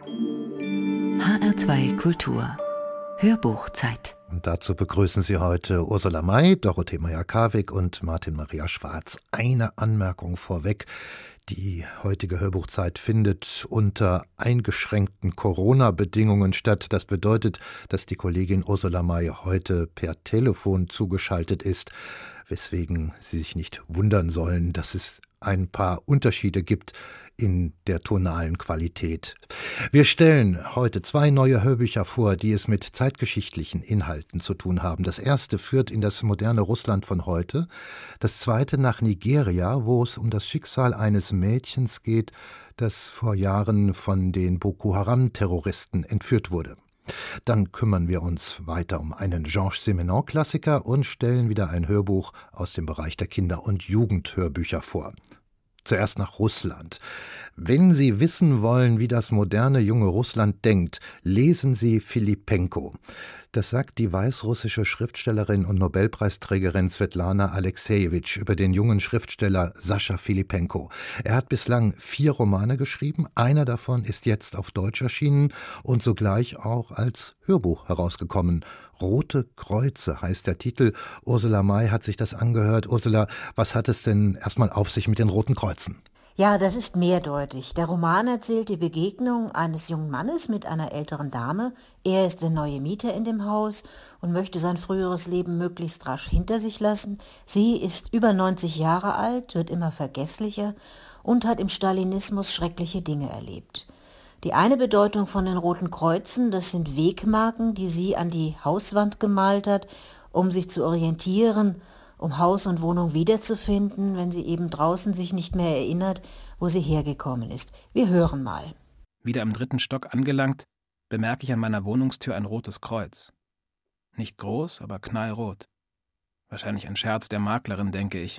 HR2 Kultur Hörbuchzeit. Und dazu begrüßen Sie heute Ursula May, Dorothee Meyer-Karwig und Martin Maria Schwarz. Eine Anmerkung vorweg. Die heutige Hörbuchzeit findet unter eingeschränkten Corona-Bedingungen statt. Das bedeutet, dass die Kollegin Ursula May heute per Telefon zugeschaltet ist, weswegen Sie sich nicht wundern sollen, dass es ein paar Unterschiede gibt in der tonalen Qualität. Wir stellen heute 2 neue Hörbücher vor, die es mit zeitgeschichtlichen Inhalten zu tun haben. Das erste führt in das moderne Russland von heute, das zweite nach Nigeria, wo es um das Schicksal eines Mädchens geht, das vor Jahren von den Boko Haram-Terroristen entführt wurde. Dann kümmern wir uns weiter um einen Georges Simenon-Klassiker und stellen wieder ein Hörbuch aus dem Bereich der Kinder- und Jugendhörbücher vor. Zuerst nach Russland. Wenn Sie wissen wollen, wie das moderne junge Russland denkt, lesen Sie Filipenko. Das sagt die weißrussische Schriftstellerin und Nobelpreisträgerin Svetlana Alexejewitsch über den jungen Schriftsteller Sascha Filipenko. Er hat bislang 4 Romane geschrieben, einer davon ist jetzt auf Deutsch erschienen und sogleich auch als Hörbuch herausgekommen. Rote Kreuze heißt der Titel. Ursula May hat sich das angehört. Ursula, was hat es denn erstmal auf sich mit den Roten Kreuzen? Ja, das ist mehrdeutig. Der Roman erzählt die Begegnung eines jungen Mannes mit einer älteren Dame. Er ist der neue Mieter in dem Haus und möchte sein früheres Leben möglichst rasch hinter sich lassen. Sie ist über 90 Jahre alt, wird immer vergesslicher und hat im Stalinismus schreckliche Dinge erlebt. Die eine Bedeutung von den Roten Kreuzen, das sind Wegmarken, die sie an die Hauswand gemalt hat, um sich zu orientieren, um Haus und Wohnung wiederzufinden, wenn sie eben draußen sich nicht mehr erinnert, wo sie hergekommen ist. Wir hören mal. Wieder im 3. Stock angelangt, bemerke ich an meiner Wohnungstür ein rotes Kreuz. Nicht groß, aber knallrot. Wahrscheinlich ein Scherz der Maklerin, denke ich.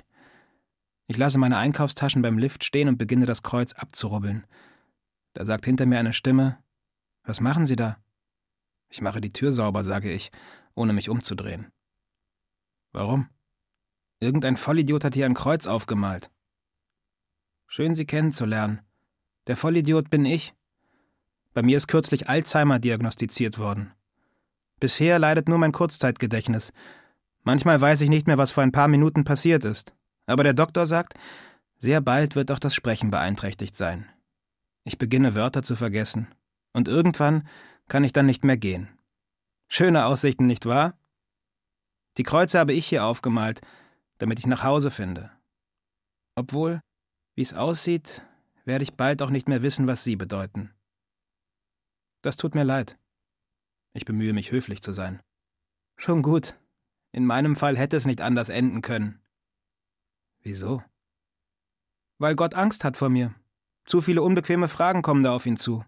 Ich lasse meine Einkaufstaschen beim Lift stehen und beginne das Kreuz abzurubbeln. Da sagt hinter mir eine Stimme: »Was machen Sie da?« Ich mache die Tür sauber, sage ich, ohne mich umzudrehen. Warum? Irgendein Vollidiot hat hier ein Kreuz aufgemalt. Schön, Sie kennenzulernen. Der Vollidiot bin ich. Bei mir ist kürzlich Alzheimer diagnostiziert worden. Bisher leidet nur mein Kurzzeitgedächtnis. Manchmal weiß ich nicht mehr, was vor ein paar Minuten passiert ist. Aber der Doktor sagt, sehr bald wird auch das Sprechen beeinträchtigt sein. Ich beginne Wörter zu vergessen. Und irgendwann kann ich dann nicht mehr gehen. Schöne Aussichten, nicht wahr? Die Kreuze habe ich hier aufgemalt, damit ich nach Hause finde. Obwohl, wie es aussieht, werde ich bald auch nicht mehr wissen, was sie bedeuten. Das tut mir leid. Ich bemühe mich, höflich zu sein. Schon gut. In meinem Fall hätte es nicht anders enden können. Wieso? Weil Gott Angst hat vor mir. Zu viele unbequeme Fragen kommen da auf ihn zu.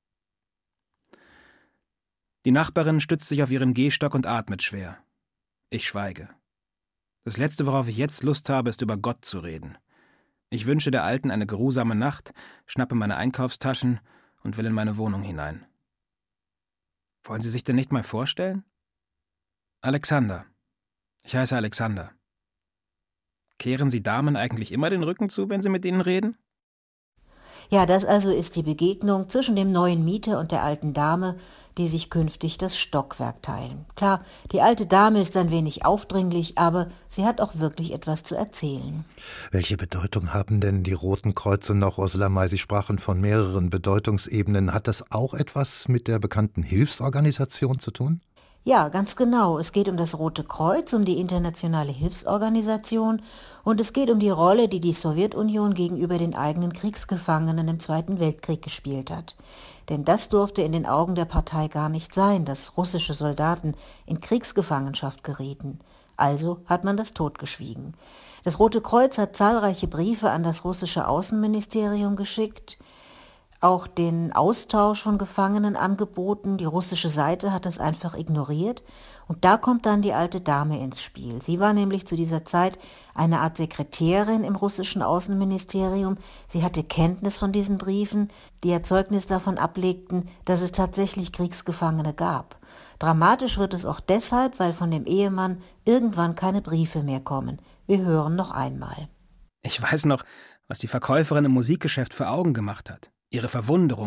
Die Nachbarin stützt sich auf ihren Gehstock und atmet schwer. Ich schweige. Das Letzte, worauf ich jetzt Lust habe, ist über Gott zu reden. Ich wünsche der Alten eine geruhsame Nacht, schnappe meine Einkaufstaschen und will in meine Wohnung hinein. Wollen Sie sich denn nicht mal vorstellen? Alexander. Ich heiße Alexander. Kehren Sie Damen eigentlich immer den Rücken zu, wenn Sie mit ihnen reden? Ja, das also ist die Begegnung zwischen dem neuen Mieter und der alten Dame, die sich künftig das Stockwerk teilen. Klar, die alte Dame ist ein wenig aufdringlich, aber sie hat auch wirklich etwas zu erzählen. Welche Bedeutung haben denn die Roten Kreuze noch, Ursula May? Sie sprachen von mehreren Bedeutungsebenen. Hat das auch etwas mit der bekannten Hilfsorganisation zu tun? Ja, ganz genau. Es geht um das Rote Kreuz, um die internationale Hilfsorganisation und es geht um die Rolle, die die Sowjetunion gegenüber den eigenen Kriegsgefangenen im Zweiten Weltkrieg gespielt hat. Denn das durfte in den Augen der Partei gar nicht sein, dass russische Soldaten in Kriegsgefangenschaft gerieten. Also hat man das totgeschwiegen. Das Rote Kreuz hat zahlreiche Briefe an das russische Außenministerium geschickt, auch den Austausch von Gefangenen angeboten. Die russische Seite hat das einfach ignoriert. Und da kommt dann die alte Dame ins Spiel. Sie war nämlich zu dieser Zeit eine Art Sekretärin im russischen Außenministerium. Sie hatte Kenntnis von diesen Briefen, die ihr Zeugnis davon ablegten, dass es tatsächlich Kriegsgefangene gab. Dramatisch wird es auch deshalb, weil von dem Ehemann irgendwann keine Briefe mehr kommen. Wir hören noch einmal. Ich weiß noch, was die Verkäuferin im Musikgeschäft für Augen gemacht hat. Ihre Verwunderung,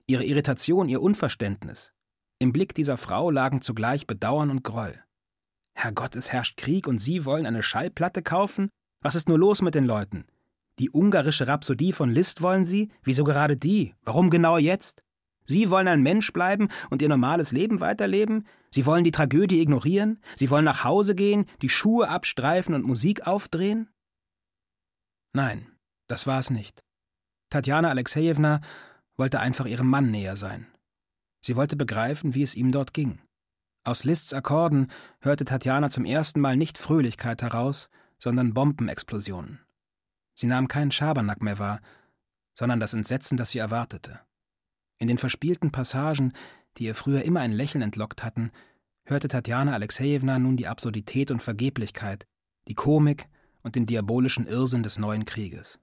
Ihre Irritation, ihr Unverständnis. Im Blick dieser Frau lagen zugleich Bedauern und Groll. Herrgott, es herrscht Krieg und Sie wollen eine Schallplatte kaufen? Was ist nur los mit den Leuten? Die ungarische Rhapsodie von Liszt wollen Sie? Wieso gerade die? Warum genau jetzt? Sie wollen ein Mensch bleiben und Ihr normales Leben weiterleben? Sie wollen die Tragödie ignorieren? Sie wollen nach Hause gehen, die Schuhe abstreifen und Musik aufdrehen? Nein, das war es nicht. Tatjana Alexejewna wollte einfach ihrem Mann näher sein. Sie wollte begreifen, wie es ihm dort ging. Aus Liszts Akkorden hörte Tatjana zum ersten Mal nicht Fröhlichkeit heraus, sondern Bombenexplosionen. Sie nahm keinen Schabernack mehr wahr, sondern das Entsetzen, das sie erwartete. In den verspielten Passagen, die ihr früher immer ein Lächeln entlockt hatten, hörte Tatjana Alexejewna nun die Absurdität und Vergeblichkeit, die Komik und den diabolischen Irrsinn des neuen Krieges.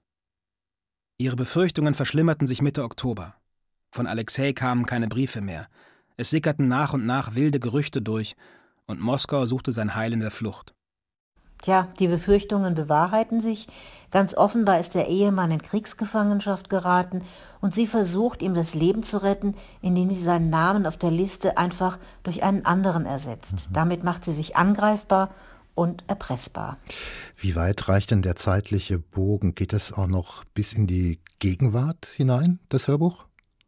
Ihre Befürchtungen verschlimmerten sich Mitte Oktober. Von Alexei kamen keine Briefe mehr. Es sickerten nach und nach wilde Gerüchte durch, und Moskau suchte sein Heil in der Flucht. Tja, die Befürchtungen bewahrheiten sich. Ganz offenbar ist der Ehemann in Kriegsgefangenschaft geraten und sie versucht, ihm das Leben zu retten, indem sie seinen Namen auf der Liste einfach durch einen anderen ersetzt. Damit macht sie sich angreifbar und erpressbar. Wie weit reicht denn der zeitliche Bogen? Geht das auch noch bis in die Gegenwart hinein, das Hörbuch?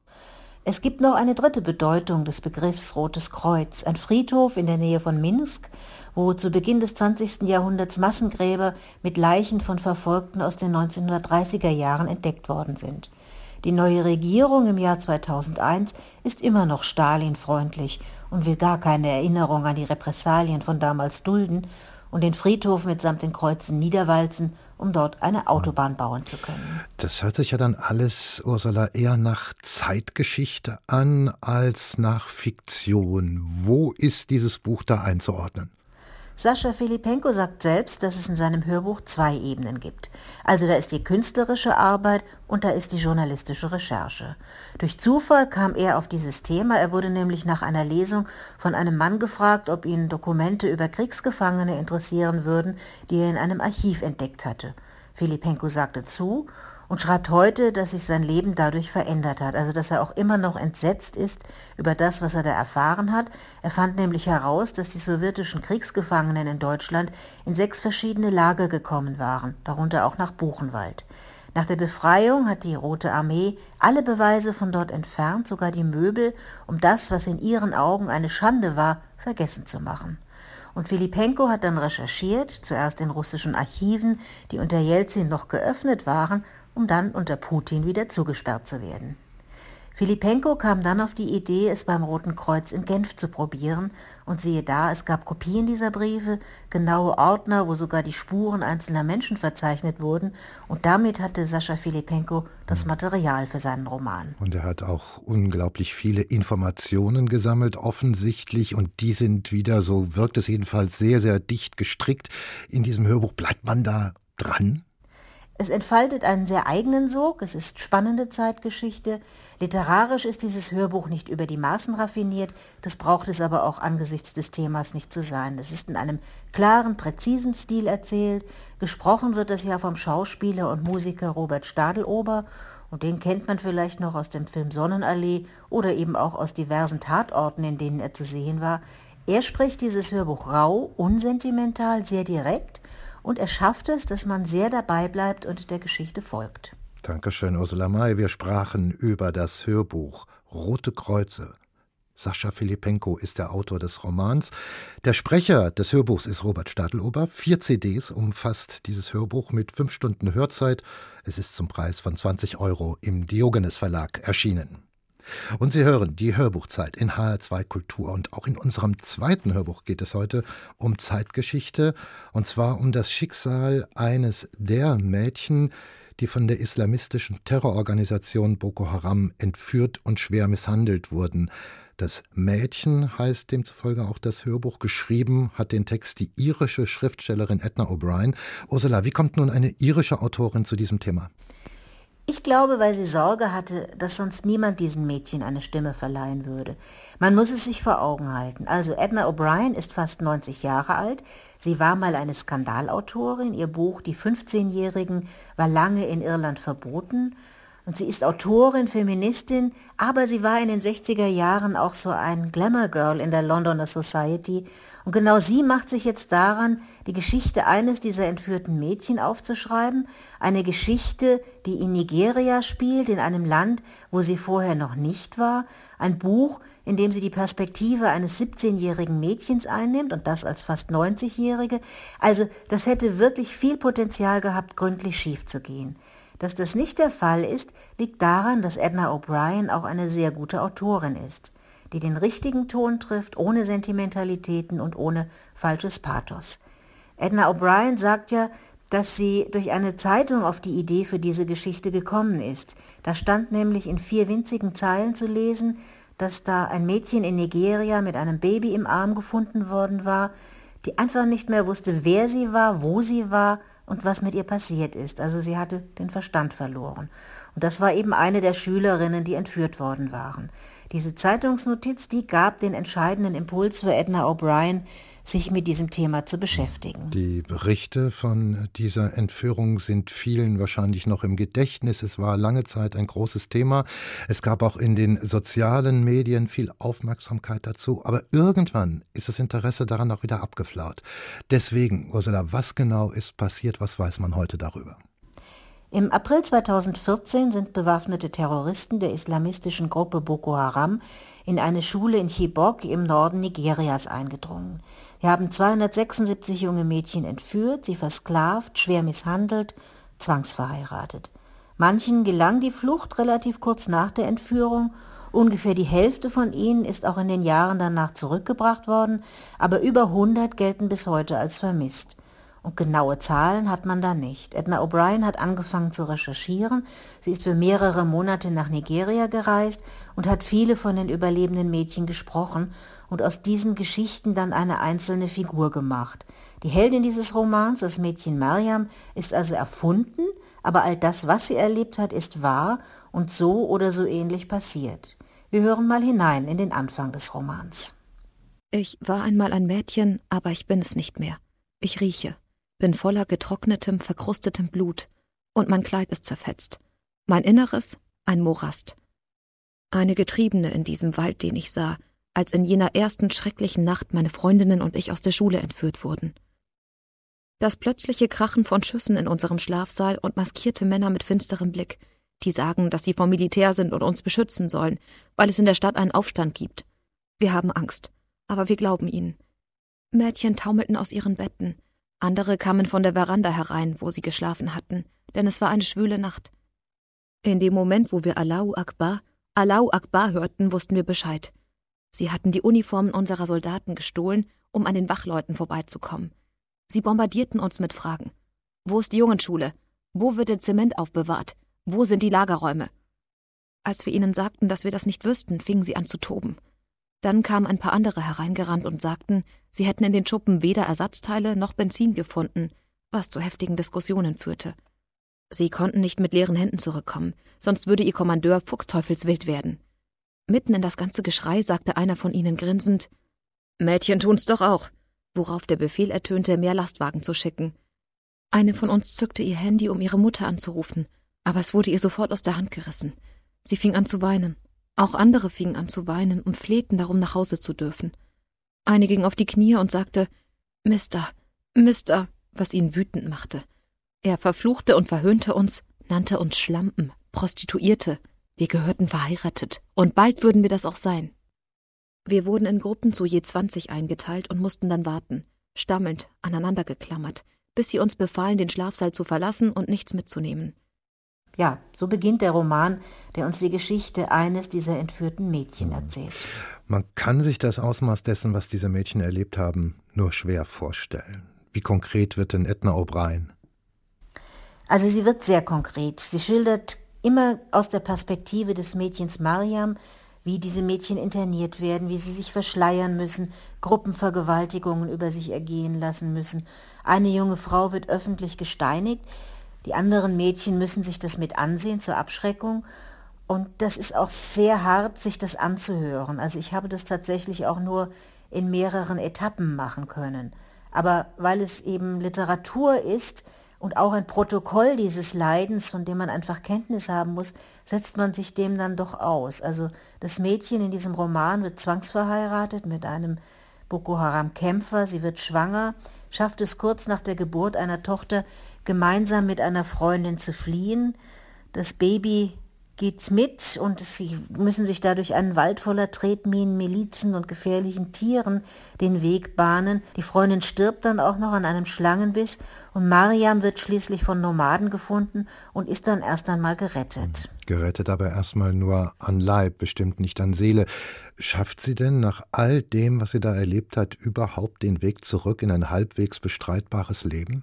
Es gibt noch eine dritte Bedeutung des Begriffs Rotes Kreuz, ein Friedhof in der Nähe von Minsk, wo zu Beginn des 20. Jahrhunderts Massengräber mit Leichen von Verfolgten aus den 1930er Jahren entdeckt worden sind. Die neue Regierung im Jahr 2001 ist immer noch Stalin-freundlich und will gar keine Erinnerung an die Repressalien von damals dulden und den Friedhof mitsamt den Kreuzen niederwalzen, um dort eine Autobahn bauen zu können. Das hört sich ja dann alles, Ursula, eher nach Zeitgeschichte an als nach Fiktion. Wo ist dieses Buch da einzuordnen? Sascha Filipenko sagt selbst, dass es in seinem Hörbuch 2 Ebenen gibt. Also da ist die künstlerische Arbeit und da ist die journalistische Recherche. Durch Zufall kam er auf dieses Thema. Er wurde nämlich nach einer Lesung von einem Mann gefragt, ob ihn Dokumente über Kriegsgefangene interessieren würden, die er in einem Archiv entdeckt hatte. Filipenko sagte zu und schreibt heute, dass sich sein Leben dadurch verändert hat, also dass er auch immer noch entsetzt ist über das, was er da erfahren hat. Er fand nämlich heraus, dass die sowjetischen Kriegsgefangenen in Deutschland in 6 verschiedene Lager gekommen waren, darunter auch nach Buchenwald. Nach der Befreiung hat die Rote Armee alle Beweise von dort entfernt, sogar die Möbel, um das, was in ihren Augen eine Schande war, vergessen zu machen. Und Filipenko hat dann recherchiert, zuerst in russischen Archiven, die unter Jelzin noch geöffnet waren, um dann unter Putin wieder zugesperrt zu werden. Filipenko kam dann auf die Idee, es beim Roten Kreuz in Genf zu probieren, und siehe da, es gab Kopien dieser Briefe, genaue Ordner, wo sogar die Spuren einzelner Menschen verzeichnet wurden, und damit hatte Sascha Filipenko das Material für seinen Roman. Und er hat auch unglaublich viele Informationen gesammelt, offensichtlich, und die sind wieder, so wirkt es jedenfalls, sehr, sehr dicht gestrickt in diesem Hörbuch. Bleibt man da dran? Es entfaltet einen sehr eigenen Sog, es ist spannende Zeitgeschichte. Literarisch ist dieses Hörbuch nicht über die Maßen raffiniert, das braucht es aber auch angesichts des Themas nicht zu sein. Es ist in einem klaren, präzisen Stil erzählt. Gesprochen wird es ja vom Schauspieler und Musiker Robert Stadelober, und den kennt man vielleicht noch aus dem Film Sonnenallee oder eben auch aus diversen Tatorten, in denen er zu sehen war. Er spricht dieses Hörbuch rau, unsentimental, sehr direkt, und er schafft es, dass man sehr dabei bleibt und der Geschichte folgt. Dankeschön, Ursula May. Wir sprachen über das Hörbuch Rote Kreuze. Sascha Filipenko ist der Autor des Romans. Der Sprecher des Hörbuchs ist Robert Stadelober. 4 CDs umfasst dieses Hörbuch mit 5 Stunden Hörzeit. Es ist zum Preis von 20 € im Diogenes Verlag erschienen. Und Sie hören die Hörbuchzeit in HR2 Kultur. Und auch in unserem zweiten Hörbuch geht es heute um Zeitgeschichte, und zwar um das Schicksal eines der Mädchen, die von der islamistischen Terrororganisation Boko Haram entführt und schwer misshandelt wurden. Das Mädchen heißt demzufolge auch das Hörbuch. Geschrieben hat den Text die irische Schriftstellerin Edna O'Brien. Ursula, wie kommt nun eine irische Autorin zu diesem Thema? Ich glaube, weil sie Sorge hatte, dass sonst niemand diesen Mädchen eine Stimme verleihen würde. Man muss es sich vor Augen halten. Also Edna O'Brien ist fast 90 Jahre alt. Sie war mal eine Skandalautorin. Ihr Buch Die 15-Jährigen war lange in Irland verboten. Und sie ist Autorin, Feministin, aber sie war in den 60er Jahren auch so ein Glamour-Girl in der Londoner Society. Und genau sie macht sich jetzt daran, die Geschichte eines dieser entführten Mädchen aufzuschreiben. Eine Geschichte, die in Nigeria spielt, in einem Land, wo sie vorher noch nicht war. Ein Buch, in dem sie die Perspektive eines 17-jährigen Mädchens einnimmt und das als fast 90-jährige. Also das hätte wirklich viel Potenzial gehabt, gründlich schief zu gehen. Dass das nicht der Fall ist, liegt daran, dass Edna O'Brien auch eine sehr gute Autorin ist, die den richtigen Ton trifft, ohne Sentimentalitäten und ohne falsches Pathos. Edna O'Brien sagt ja, dass sie durch eine Zeitung auf die Idee für diese Geschichte gekommen ist. Da stand nämlich in 4 winzigen Zeilen zu lesen, dass da ein Mädchen in Nigeria mit einem Baby im Arm gefunden worden war, die einfach nicht mehr wusste, wer sie war, wo sie war und was mit ihr passiert ist. Also sie hatte den Verstand verloren. Und das war eben eine der Schülerinnen, die entführt worden waren. Diese Zeitungsnotiz, die gab den entscheidenden Impuls für Edna O'Brien, sich mit diesem Thema zu beschäftigen. Die Berichte von dieser Entführung sind vielen wahrscheinlich noch im Gedächtnis. Es war lange Zeit ein großes Thema. Es gab auch in den sozialen Medien viel Aufmerksamkeit dazu. Aber irgendwann ist das Interesse daran auch wieder abgeflaut. Deswegen, Ursula, was genau ist passiert? Was weiß man heute darüber? Im April 2014 sind bewaffnete Terroristen der islamistischen Gruppe Boko Haram in eine Schule in Chibok im Norden Nigerias eingedrungen. Sie haben 276 junge Mädchen entführt, sie versklavt, schwer misshandelt, zwangsverheiratet. Manchen gelang die Flucht relativ kurz nach der Entführung. Ungefähr die Hälfte von ihnen ist auch in den Jahren danach zurückgebracht worden, aber über 100 gelten bis heute als vermisst. Und genaue Zahlen hat man da nicht. Edna O'Brien hat angefangen zu recherchieren. Sie ist für mehrere Monate nach Nigeria gereist und hat viele von den überlebenden Mädchen gesprochen und aus diesen Geschichten dann eine einzelne Figur gemacht. Die Heldin dieses Romans, das Mädchen Mariam, ist also erfunden, aber all das, was sie erlebt hat, ist wahr und so oder so ähnlich passiert. Wir hören mal hinein in den Anfang des Romans. Ich war einmal ein Mädchen, aber ich bin es nicht mehr. Ich rieche, bin voller getrocknetem, verkrustetem Blut und mein Kleid ist zerfetzt. Mein Inneres ein Morast. Eine Getriebene in diesem Wald, den ich sah, als in jener ersten schrecklichen Nacht meine Freundinnen und ich aus der Schule entführt wurden. Das plötzliche Krachen von Schüssen in unserem Schlafsaal und maskierte Männer mit finsterem Blick, die sagen, dass sie vom Militär sind und uns beschützen sollen, weil es in der Stadt einen Aufstand gibt. Wir haben Angst, aber wir glauben ihnen. Mädchen taumelten aus ihren Betten, andere kamen von der Veranda herein, wo sie geschlafen hatten, denn es war eine schwüle Nacht. In dem Moment, wo wir Allahu Akbar hörten, wussten wir Bescheid. Sie hatten die Uniformen unserer Soldaten gestohlen, um an den Wachleuten vorbeizukommen. Sie bombardierten uns mit Fragen. Wo ist die Jungenschule? Wo wird der Zement aufbewahrt? Wo sind die Lagerräume? Als wir ihnen sagten, dass wir das nicht wüssten, fingen sie an zu toben. Dann kamen ein paar andere hereingerannt und sagten, sie hätten in den Schuppen weder Ersatzteile noch Benzin gefunden, was zu heftigen Diskussionen führte. Sie konnten nicht mit leeren Händen zurückkommen, sonst würde ihr Kommandeur fuchsteufelswild werden. Mitten in das ganze Geschrei sagte einer von ihnen grinsend, »Mädchen tun's doch auch«, worauf der Befehl ertönte, mehr Lastwagen zu schicken. Eine von uns zückte ihr Handy, um ihre Mutter anzurufen, aber es wurde ihr sofort aus der Hand gerissen. Sie fing an zu weinen. Auch andere fingen an zu weinen und flehten darum, nach Hause zu dürfen. Eine ging auf die Knie und sagte, »Mister, was ihn wütend machte. Er verfluchte und verhöhnte uns, nannte uns Schlampen, Prostituierte. Wir gehörten verheiratet und bald würden wir das auch sein.« Wir wurden in Gruppen zu je 20 eingeteilt und mussten dann warten, stammelnd, aneinandergeklammert, bis sie uns befahlen, den Schlafsaal zu verlassen und nichts mitzunehmen. Ja, so beginnt der Roman, der uns die Geschichte eines dieser entführten Mädchen erzählt. Man kann sich das Ausmaß dessen, was diese Mädchen erlebt haben, nur schwer vorstellen. Wie konkret wird denn Edna O'Brien? Also sie wird sehr konkret. Sie schildert immer aus der Perspektive des Mädchens Mariam, wie diese Mädchen interniert werden, wie sie sich verschleiern müssen, Gruppenvergewaltigungen über sich ergehen lassen müssen. Eine junge Frau wird öffentlich gesteinigt. Die anderen Mädchen müssen sich das mit ansehen zur Abschreckung und das ist auch sehr hart, sich das anzuhören. Also ich habe das tatsächlich auch nur in mehreren Etappen machen können. Aber weil es eben Literatur ist und auch ein Protokoll dieses Leidens, von dem man einfach Kenntnis haben muss, setzt man sich dem dann doch aus. Also das Mädchen in diesem Roman wird zwangsverheiratet mit einem Boko Haram-Kämpfer, sie wird schwanger, schafft es kurz nach der Geburt einer Tochter gemeinsam mit einer Freundin zu fliehen. Das Baby geht mit und sie müssen sich dadurch einen Wald voller Tretminen, Milizen und gefährlichen Tieren den Weg bahnen. Die Freundin stirbt dann auch noch an einem Schlangenbiss und Mariam wird schließlich von Nomaden gefunden und ist dann erst einmal gerettet. Gerettet aber erstmal nur an Leib, bestimmt nicht an Seele. Schafft sie denn nach all dem, was sie da erlebt hat, überhaupt den Weg zurück in ein halbwegs bestreitbares Leben?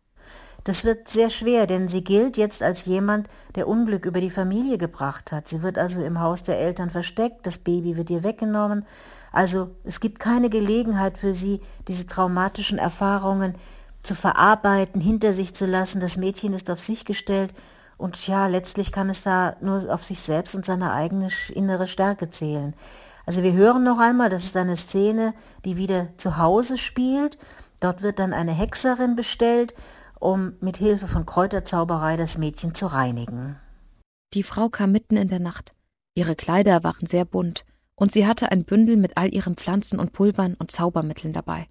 Das wird sehr schwer, denn sie gilt jetzt als jemand, der Unglück über die Familie gebracht hat. Sie wird also im Haus der Eltern versteckt, das Baby wird ihr weggenommen. Also es gibt keine Gelegenheit für sie, diese traumatischen Erfahrungen zu verarbeiten, hinter sich zu lassen. Das Mädchen ist auf sich gestellt und ja, letztlich kann es da nur auf sich selbst und seine eigene innere Stärke zählen. Also wir hören noch einmal, das ist eine Szene, die wieder zu Hause spielt. Dort wird dann eine Hexerin bestellt, um mit Hilfe von Kräuterzauberei das Mädchen zu reinigen. Die Frau kam mitten in der Nacht. Ihre Kleider waren sehr bunt und sie hatte ein Bündel mit all ihren Pflanzen und Pulvern und Zaubermitteln dabei.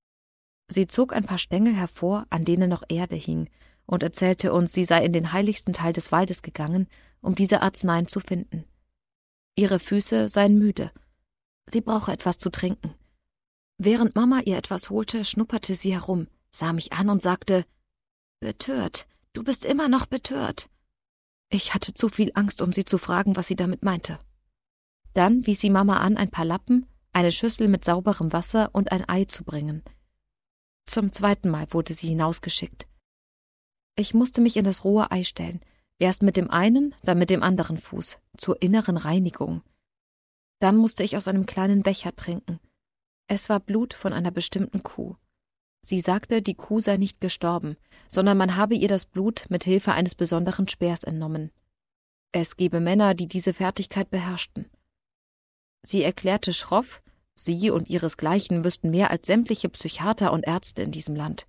Sie zog ein paar Stängel hervor, an denen noch Erde hing, und erzählte uns, sie sei in den heiligsten Teil des Waldes gegangen, um diese Arzneien zu finden. Ihre Füße seien müde. Sie brauche etwas zu trinken. Während Mama ihr etwas holte, schnupperte sie herum, sah mich an und sagte: »Betört, du bist immer noch betört.« Ich hatte zu viel Angst, um sie zu fragen, was sie damit meinte. Dann wies sie Mama an, ein paar Lappen, eine Schüssel mit sauberem Wasser und ein Ei zu bringen. Zum zweiten Mal wurde sie hinausgeschickt. Ich musste mich in das rohe Ei stellen, erst mit dem einen, dann mit dem anderen Fuß, zur inneren Reinigung. Dann musste ich aus einem kleinen Becher trinken. Es war Blut von einer bestimmten Kuh. Sie sagte, die Kuh sei nicht gestorben, sondern man habe ihr das Blut mit Hilfe eines besonderen Speers entnommen. Es gebe Männer, die diese Fertigkeit beherrschten. Sie erklärte schroff, sie und ihresgleichen wüssten mehr als sämtliche Psychiater und Ärzte in diesem Land.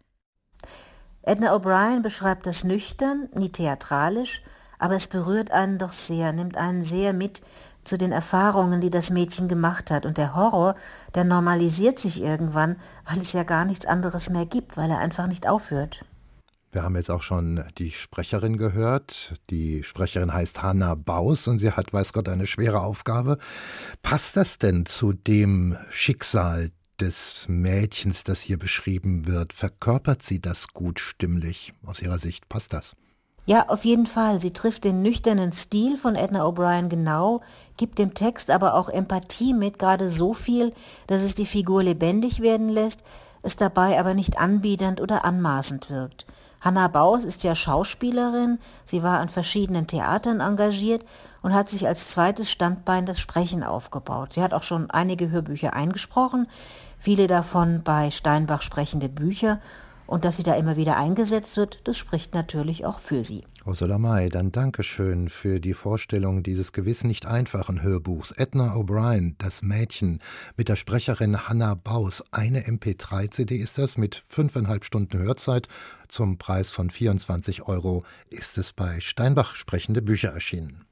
Edna O'Brien beschreibt das nüchtern, nie theatralisch, aber es berührt einen doch sehr, nimmt einen sehr mit zu den Erfahrungen, die das Mädchen gemacht hat. Und der Horror, der normalisiert sich irgendwann, weil es ja gar nichts anderes mehr gibt, weil er einfach nicht aufhört. Wir haben jetzt auch schon die Sprecherin gehört. Die Sprecherin heißt Hannah Baus und sie hat, weiß Gott, eine schwere Aufgabe. Passt das denn zu dem Schicksal des Mädchens, das hier beschrieben wird? Verkörpert sie das gut stimmlich? Aus Ihrer Sicht passt das? Ja, auf jeden Fall. Sie trifft den nüchternen Stil von Edna O'Brien genau, gibt dem Text aber auch Empathie mit, gerade so viel, dass es die Figur lebendig werden lässt, es dabei aber nicht anbiedernd oder anmaßend wirkt. Hannah Baus ist ja Schauspielerin, sie war an verschiedenen Theatern engagiert und hat sich als zweites Standbein das Sprechen aufgebaut. Sie hat auch schon einige Hörbücher eingesprochen, viele davon bei Steinbach sprechende Bücher. Und dass sie da immer wieder eingesetzt wird, das spricht natürlich auch für sie. Ursula May, dann Dankeschön für die Vorstellung dieses gewiss nicht einfachen Hörbuchs. Edna O'Brien, das Mädchen, mit der Sprecherin Hannah Baus. Eine MP3-CD ist das mit 5,5 Stunden Hörzeit. Zum Preis von 24 € ist es bei Steinbach sprechende Bücher erschienen.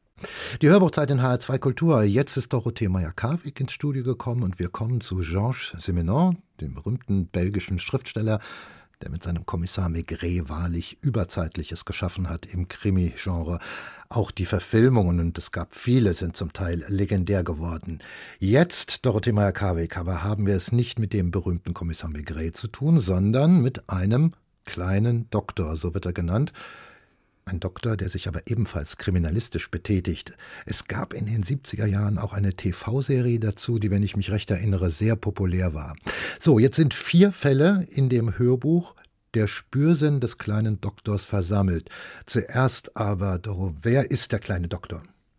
Die Hörbuchzeit in HR2 Kultur. Jetzt ist Dorothee Meyer-Karwig ins Studio gekommen und wir kommen zu Georges Simenon, dem berühmten belgischen Schriftsteller, der mit seinem Kommissar Maigret wahrlich Überzeitliches geschaffen hat im Krimi-Genre. Auch die Verfilmungen, und es gab viele, sind zum Teil legendär geworden. Jetzt, Dorothee Meyer-Karwig, aber haben wir es nicht mit dem berühmten Kommissar Maigret zu tun, sondern mit einem kleinen Doktor, so wird er genannt. Ein Doktor, der sich aber ebenfalls kriminalistisch betätigt. Es gab in den 70er Jahren auch eine TV-Serie dazu, die, wenn ich mich recht erinnere, sehr populär war. So, jetzt sind 4 Fälle in dem Hörbuch Der Spürsinn des kleinen Doktors versammelt. Zuerst aber, Doro, wer ist der kleine Doktor?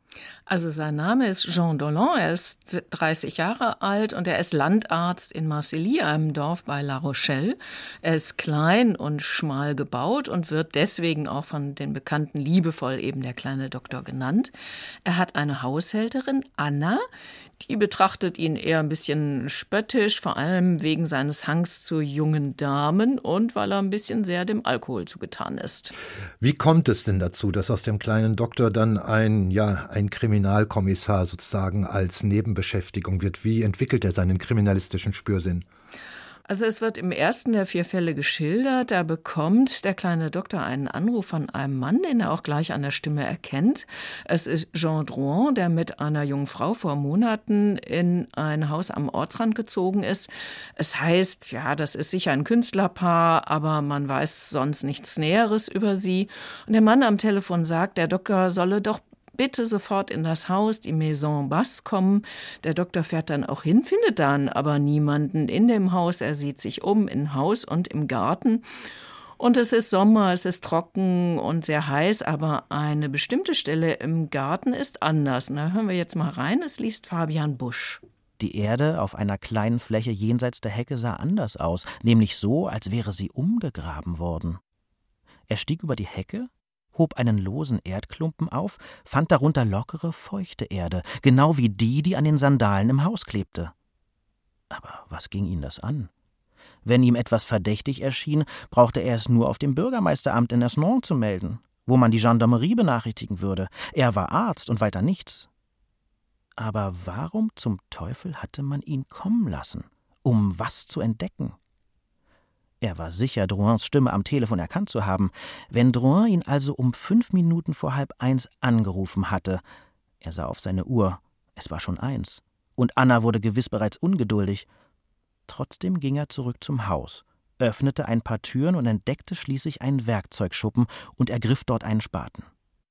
Also sein Name ist Jean Dollon, er ist 30 Jahre alt und er ist Landarzt in Marcilly, einem Dorf bei La Rochelle. Er ist klein und schmal gebaut und wird deswegen auch von den Bekannten liebevoll eben der kleine Doktor genannt. Er hat eine Haushälterin, Anna, die betrachtet ihn eher ein bisschen spöttisch, vor allem wegen seines Hangs zu jungen Damen und weil er ein bisschen sehr dem Alkohol zugetan ist. Wie kommt es denn dazu, dass aus dem kleinen Doktor dann ein Kriminalkommissar sozusagen als Nebenbeschäftigung wird? Wie entwickelt er seinen kriminalistischen Spürsinn? Also es wird im ersten der 4 Fälle geschildert, da bekommt der kleine Doktor einen Anruf von einem Mann, den er auch gleich an der Stimme erkennt. Es ist Jean Drouin, der mit einer jungen Frau vor Monaten in ein Haus am Ortsrand gezogen ist. Es heißt, ja, das ist sicher ein Künstlerpaar, aber man weiß sonst nichts Näheres über sie. Und der Mann am Telefon sagt, der Doktor solle doch bitte sofort in das Haus, die Maison Basse, kommen. Der Doktor fährt dann auch hin, findet dann aber niemanden in dem Haus. Er sieht sich um im Haus und im Garten. Und es ist Sommer, es ist trocken und sehr heiß, aber eine bestimmte Stelle im Garten ist anders. Und da hören wir jetzt mal rein, es liest Fabian Busch. Die Erde auf einer kleinen Fläche jenseits der Hecke sah anders aus, nämlich so, als wäre sie umgegraben worden. Er stieg über die Hecke, hob einen losen Erdklumpen auf, fand darunter lockere, feuchte Erde, genau wie die an den Sandalen im Haus klebte. Aber was ging ihn das an? Wenn ihm etwas verdächtig erschien, brauchte er es nur auf dem Bürgermeisteramt in Esnon zu melden, wo man die Gendarmerie benachrichtigen würde. Er war Arzt und weiter nichts. Aber warum zum Teufel hatte man ihn kommen lassen? Um was zu entdecken? Er war sicher, Drouins Stimme am Telefon erkannt zu haben. Wenn Drouin ihn also um 5 Minuten vor 12:30 angerufen hatte, er sah auf seine Uhr, es war schon 1, und Anna wurde gewiss bereits ungeduldig. Trotzdem ging er zurück zum Haus, öffnete ein paar Türen und entdeckte schließlich einen Werkzeugschuppen und ergriff dort einen Spaten.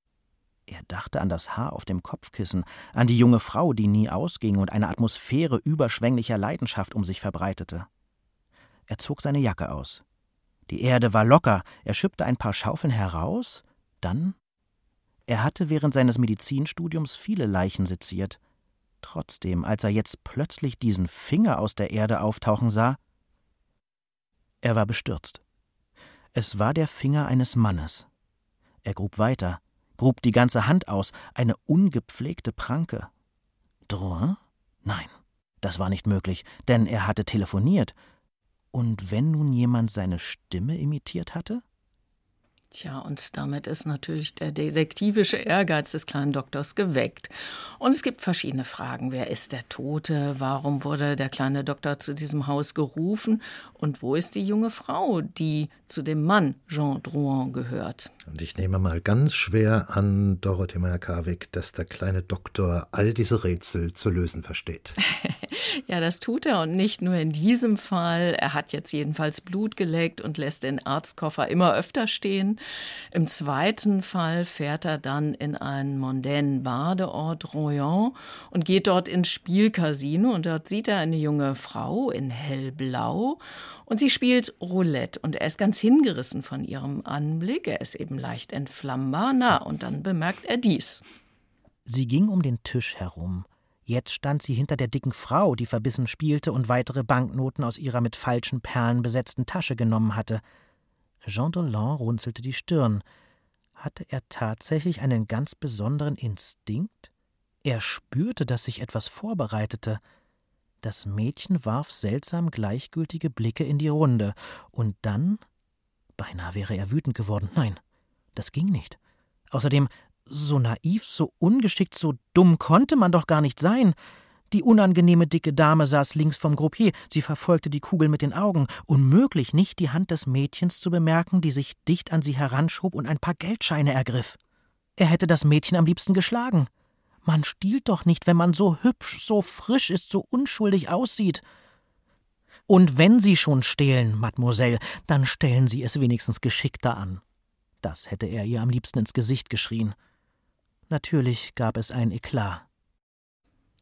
Er dachte an das Haar auf dem Kopfkissen, an die junge Frau, die nie ausging und eine Atmosphäre überschwänglicher Leidenschaft um sich verbreitete. Er zog seine Jacke aus. Die Erde war locker, er schippte ein paar Schaufeln heraus, dann... Er hatte während seines Medizinstudiums viele Leichen seziert. Trotzdem, als er jetzt plötzlich diesen Finger aus der Erde auftauchen sah, er war bestürzt. Es war der Finger eines Mannes. Er grub weiter, grub die ganze Hand aus, eine ungepflegte Pranke. Drouin? Nein, das war nicht möglich, denn er hatte telefoniert. Und wenn nun jemand seine Stimme imitiert hatte? Tja, und damit ist natürlich der detektivische Ehrgeiz des kleinen Doktors geweckt. Und es gibt verschiedene Fragen. Wer ist der Tote? Warum wurde der kleine Doktor zu diesem Haus gerufen? Und wo ist die junge Frau, die zu dem Mann Jean Drouin gehört? Und ich nehme mal ganz schwer an, Dorothee Meyer-Karwig, dass der kleine Doktor all diese Rätsel zu lösen versteht. Ja, das tut er und nicht nur in diesem Fall. Er hat jetzt jedenfalls Blut geleckt und lässt den Arztkoffer immer öfter stehen. Im zweiten Fall fährt er dann in einen mondänen Badeort Royan und geht dort ins Spielcasino und dort sieht er eine junge Frau in hellblau und sie spielt Roulette und er ist ganz hingerissen von ihrem Anblick. Er ist eben leicht entflammbar. Na, und dann bemerkt er dies. Sie ging um den Tisch herum. Jetzt stand sie hinter der dicken Frau, die verbissen spielte und weitere Banknoten aus ihrer mit falschen Perlen besetzten Tasche genommen hatte. Jean Dollon runzelte die Stirn. Hatte er tatsächlich einen ganz besonderen Instinkt? Er spürte, dass sich etwas vorbereitete. Das Mädchen warf seltsam gleichgültige Blicke in die Runde. Und dann? Beinahe wäre er wütend geworden. Nein, das ging nicht. Außerdem, so naiv, so ungeschickt, so dumm konnte man doch gar nicht sein. Die unangenehme dicke Dame saß links vom Groupier. Sie verfolgte die Kugel mit den Augen. Unmöglich, nicht die Hand des Mädchens zu bemerken, die sich dicht an sie heranschob und ein paar Geldscheine ergriff. Er hätte das Mädchen am liebsten geschlagen. Man stiehlt doch nicht, wenn man so hübsch, so frisch ist, so unschuldig aussieht. Und wenn Sie schon stehlen, Mademoiselle, dann stellen Sie es wenigstens geschickter an. Das hätte er ihr am liebsten ins Gesicht geschrien. Natürlich gab es ein Eklat.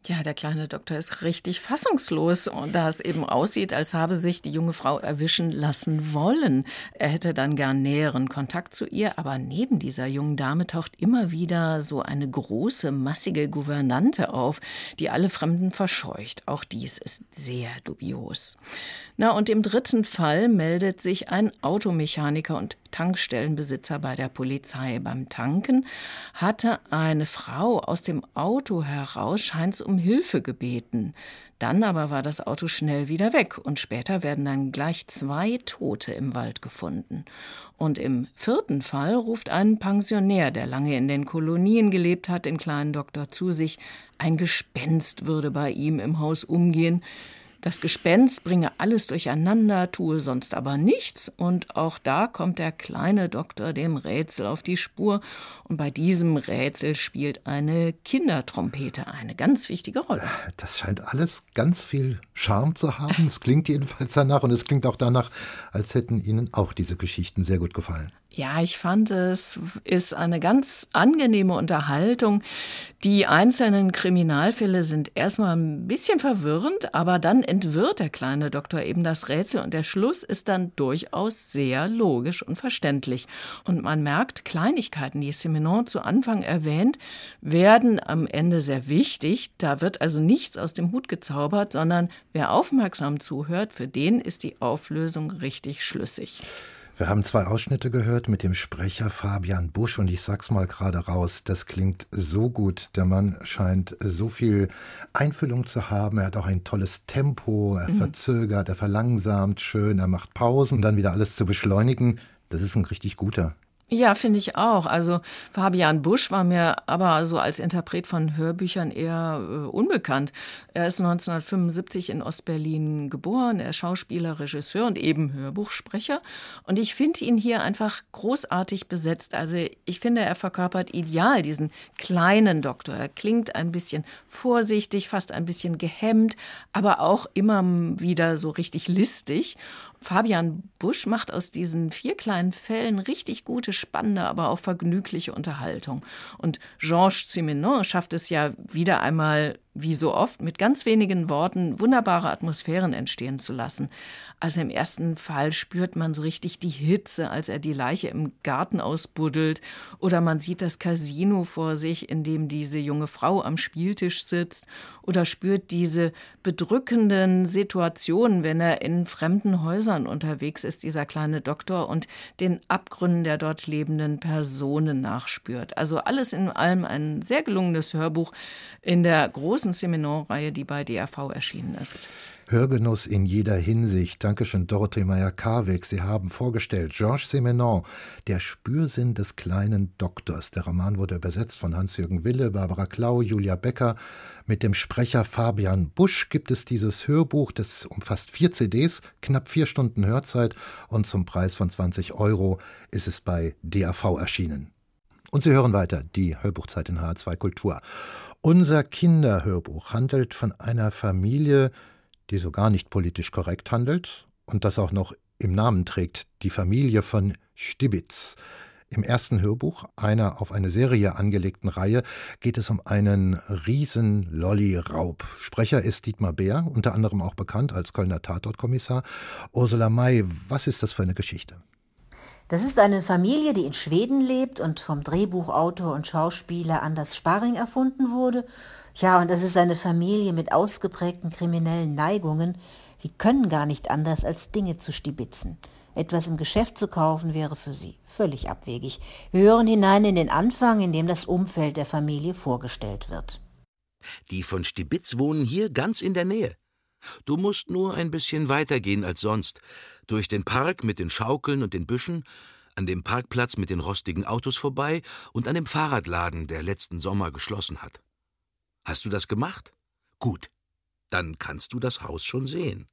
Ja, der kleine Doktor ist richtig fassungslos, da es eben aussieht, als habe sich die junge Frau erwischen lassen wollen. Er hätte dann gern näheren Kontakt zu ihr, aber neben dieser jungen Dame taucht immer wieder so eine große, massige Gouvernante auf, die alle Fremden verscheucht. Auch dies ist sehr dubios. Na, und im dritten Fall meldet sich ein Automechaniker und Tankstellenbesitzer bei der Polizei. Beim Tanken hatte eine Frau aus dem Auto heraus scheint's um Hilfe gebeten. Dann aber war das Auto schnell wieder weg und später werden dann gleich 2 Tote im Wald gefunden. Und im vierten Fall ruft ein Pensionär, der lange in den Kolonien gelebt hat, den kleinen Doktor zu sich. Ein Gespenst würde bei ihm im Haus umgehen. Das Gespenst bringe alles durcheinander, tue sonst aber nichts. Und auch da kommt der kleine Doktor dem Rätsel auf die Spur. Und bei diesem Rätsel spielt eine Kindertrompete eine ganz wichtige Rolle. Das scheint alles ganz viel Charme zu haben. Es klingt jedenfalls danach und es klingt auch danach, als hätten Ihnen auch diese Geschichten sehr gut gefallen. Ja, ich fand, es ist eine ganz angenehme Unterhaltung. Die einzelnen Kriminalfälle sind erstmal ein bisschen verwirrend, aber dann entwirrt der kleine Doktor eben das Rätsel und der Schluss ist dann durchaus sehr logisch und verständlich. Und man merkt, Kleinigkeiten, die Simenon zu Anfang erwähnt, werden am Ende sehr wichtig. Da wird also nichts aus dem Hut gezaubert, sondern wer aufmerksam zuhört, für den ist die Auflösung richtig schlüssig. Wir haben 2 Ausschnitte gehört mit dem Sprecher Fabian Busch und ich sag's mal gerade raus, das klingt so gut. Der Mann scheint so viel Einfühlung zu haben. Er hat auch ein tolles Tempo, er verzögert, er verlangsamt schön, er macht Pausen, dann wieder alles zu beschleunigen. Das ist ein richtig guter. Ja, finde ich auch. Also Fabian Busch war mir aber so als Interpret von Hörbüchern eher unbekannt. Er ist 1975 in Ostberlin geboren, er ist Schauspieler, Regisseur und eben Hörbuchsprecher. Und ich finde ihn hier einfach großartig besetzt. Also ich finde, er verkörpert ideal diesen kleinen Doktor. Er klingt ein bisschen vorsichtig, fast ein bisschen gehemmt, aber auch immer wieder so richtig listig. Fabian Busch macht aus diesen 4 kleinen Fällen richtig gute, spannende, aber auch vergnügliche Unterhaltung. Und Georges Simenon schafft es ja wieder einmal, wie so oft, mit ganz wenigen Worten wunderbare Atmosphären entstehen zu lassen. Also im ersten Fall spürt man so richtig die Hitze, als er die Leiche im Garten ausbuddelt. Oder man sieht das Casino vor sich, in dem diese junge Frau am Spieltisch sitzt. Oder spürt diese bedrückenden Situationen, wenn er in fremden Häusern unterwegs ist, dieser kleine Doktor, und den Abgründen der dort lebenden Personen nachspürt. Also alles in allem ein sehr gelungenes Hörbuch in der großen Simenon-Reihe, die bei DRV erschienen ist. Hörgenuss in jeder Hinsicht. Dankeschön, Dorothee Meyer-Karwig. Sie haben vorgestellt Georges Simenon, der Spürsinn des kleinen Doktors. Der Roman wurde übersetzt von Hans-Jürgen Wille, Barbara Klau, Julia Becker. Mit dem Sprecher Fabian Busch gibt es dieses Hörbuch, das umfasst 4 CDs, knapp 4 Stunden Hörzeit und zum Preis von 20 € ist es bei DAV erschienen. Und Sie hören weiter, die Hörbuchzeit in HR2 Kultur. Unser Kinderhörbuch handelt von einer Familie, die so gar nicht politisch korrekt handelt und das auch noch im Namen trägt, die Familie von Stibitz. Im ersten Hörbuch, einer auf eine Serie angelegten Reihe, geht es um einen Riesen-Lolli-Raub. Sprecher ist Dietmar Beer, unter anderem auch bekannt als Kölner Tatortkommissar. Ursula May, was ist das für eine Geschichte? Das ist eine Familie, die in Schweden lebt und vom Drehbuchautor und Schauspieler Anders Sparring erfunden wurde. Ja, und das ist eine Familie mit ausgeprägten kriminellen Neigungen. Die können gar nicht anders, als Dinge zu stibitzen. Etwas im Geschäft zu kaufen wäre für sie völlig abwegig. Wir hören hinein in den Anfang, in dem das Umfeld der Familie vorgestellt wird. Die von Stibitz wohnen hier ganz in der Nähe. Du musst nur ein bisschen weitergehen als sonst. Durch den Park mit den Schaukeln und den Büschen, an dem Parkplatz mit den rostigen Autos vorbei und an dem Fahrradladen, der letzten Sommer geschlossen hat. Hast du das gemacht? Gut, dann kannst du das Haus schon sehen.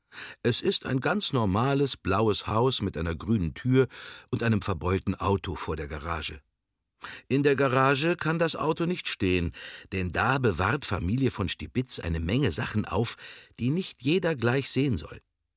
Es ist ein ganz normales blaues Haus mit einer grünen Tür und einem verbeulten Auto vor der Garage. In der Garage kann das Auto nicht stehen, denn da bewahrt Familie von Stibitz eine Menge Sachen auf, die nicht jeder gleich sehen soll.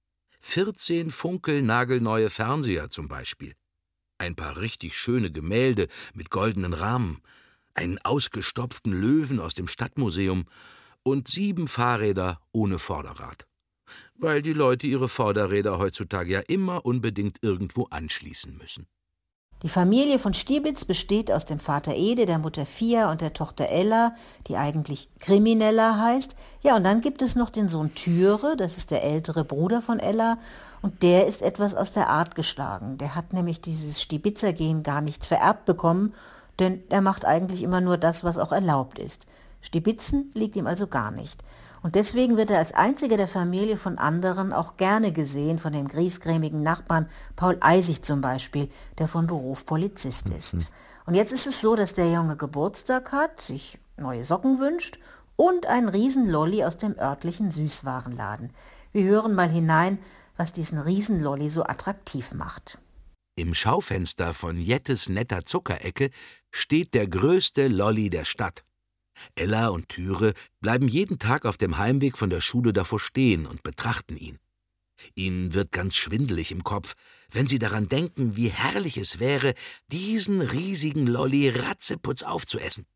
14 funkelnagelneue Fernseher zum Beispiel. Ein paar richtig schöne Gemälde mit goldenen Rahmen, einen ausgestopften Löwen aus dem Stadtmuseum und 7 Fahrräder ohne Vorderrad. Weil die Leute ihre Vorderräder heutzutage ja immer unbedingt irgendwo anschließen müssen. Die Familie von Stibitz besteht aus dem Vater Ede, der Mutter Fia und der Tochter Ella, die eigentlich Kriminella heißt. Ja, und dann gibt es noch den Sohn Türe, das ist der ältere Bruder von Ella, und der ist etwas aus der Art geschlagen. Der hat nämlich dieses Stibitzer-Gen gar nicht vererbt bekommen, denn er macht eigentlich immer nur das, was auch erlaubt ist. Stibitzen liegt ihm also gar nicht. Und deswegen wird er als einziger der Familie von anderen auch gerne gesehen, von dem griesgrämigen Nachbarn Paul Eisig zum Beispiel, der von Beruf Polizist ist. Und jetzt ist es so, dass der Junge Geburtstag hat, sich neue Socken wünscht und einen Riesenlolli aus dem örtlichen Süßwarenladen. Wir hören mal hinein, was diesen Riesenlolli so attraktiv macht. Im Schaufenster von Jettes netter Zuckerecke steht der größte Lolli der Stadt. Ella und Türe bleiben jeden Tag auf dem Heimweg von der Schule davor stehen und betrachten ihn. Ihnen wird ganz schwindelig im Kopf, wenn sie daran denken, wie herrlich es wäre, diesen riesigen Lolli ratzeputz aufzuessen.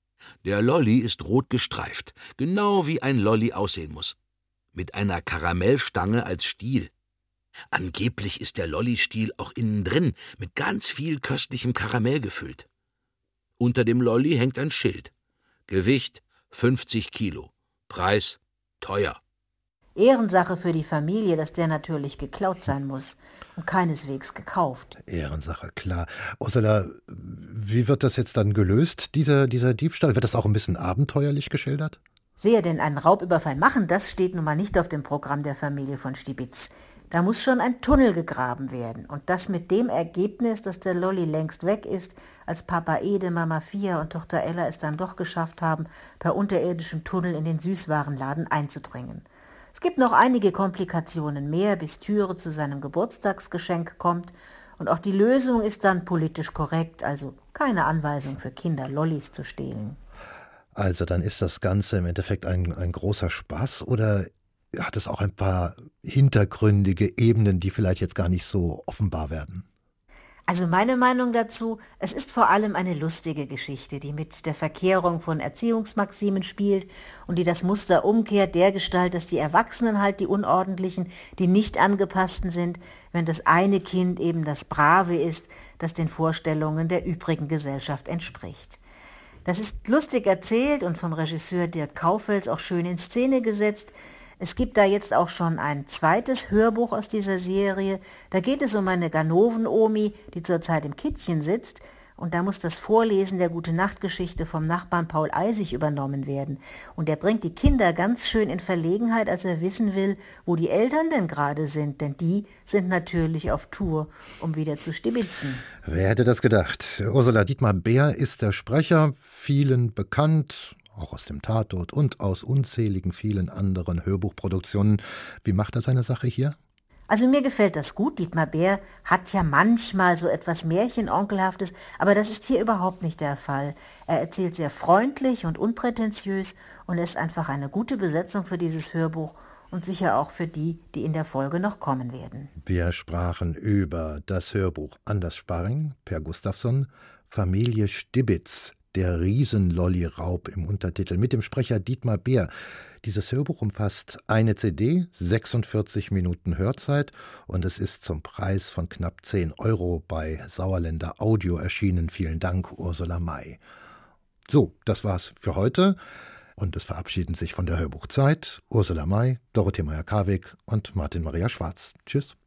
Der Lolli ist rot gestreift, genau wie ein Lolli aussehen muss, mit einer Karamellstange als Stiel. Angeblich ist der Lolli-Stiel auch innen drin mit ganz viel köstlichem Karamell gefüllt. Unter dem Lolli hängt ein Schild. Gewicht 50 Kilo. Preis teuer. Ehrensache für die Familie, dass der natürlich geklaut sein muss und keineswegs gekauft. Ehrensache, klar. Ursula, wie wird das jetzt dann gelöst, dieser Diebstahl? Wird das auch ein bisschen abenteuerlich geschildert? Sehr, denn einen Raubüberfall machen, das steht nun mal nicht auf dem Programm der Familie von Stibitz. Da muss schon ein Tunnel gegraben werden. Und das mit dem Ergebnis, dass der Lolli längst weg ist, als Papa Ede, Mama Fia und Tochter Ella es dann doch geschafft haben, per unterirdischem Tunnel in den Süßwarenladen einzudringen. Es gibt noch einige Komplikationen mehr, bis Türe zu seinem Geburtstagsgeschenk kommt. Und auch die Lösung ist dann politisch korrekt, also keine Anweisung für Kinder, Lollis zu stehlen. Also dann ist das Ganze im Endeffekt ein großer Spaß, oder hat es auch ein paar hintergründige Ebenen, die vielleicht jetzt gar nicht so offenbar werden? Also meine Meinung dazu, es ist vor allem eine lustige Geschichte, die mit der Verkehrung von Erziehungsmaximen spielt und die das Muster umkehrt dergestalt, dass die Erwachsenen halt die Unordentlichen, die nicht angepassten sind, wenn das eine Kind eben das Brave ist, das den Vorstellungen der übrigen Gesellschaft entspricht. Das ist lustig erzählt und vom Regisseur Dirk Kaufels auch schön in Szene gesetzt. Es gibt da jetzt auch schon ein zweites Hörbuch aus dieser Serie. Da geht es um eine Ganoven-Omi, die zurzeit im Kittchen sitzt. Und da muss das Vorlesen der Gute-Nacht-Geschichte vom Nachbarn Paul Eisig übernommen werden. Und er bringt die Kinder ganz schön in Verlegenheit, als er wissen will, wo die Eltern denn gerade sind. Denn die sind natürlich auf Tour, um wieder zu stibitzen. Wer hätte das gedacht? Ursula Dietmar-Beer ist der Sprecher, vielen bekannt, auch aus dem Tatort und aus unzähligen vielen anderen Hörbuchproduktionen. Wie macht er seine Sache hier? Also mir gefällt das gut. Dietmar Beer hat ja manchmal so etwas Märchenonkelhaftes, aber das ist hier überhaupt nicht der Fall. Er erzählt sehr freundlich und unprätentiös und ist einfach eine gute Besetzung für dieses Hörbuch und sicher auch für die, die in der Folge noch kommen werden. Wir sprachen über das Hörbuch Anders Sparring, Per Gustafsson, Familie Stibitz, der Riesenlolli-Raub im Untertitel, mit dem Sprecher Dietmar Beer. Dieses Hörbuch umfasst eine CD, 46 Minuten Hörzeit und es ist zum Preis von knapp 10 € bei Sauerländer Audio erschienen. Vielen Dank, Ursula May. So, das war's für heute und es verabschieden sich von der Hörbuchzeit Ursula May, Dorothee Meyer-Karwig und Martin Maria Schwarz. Tschüss.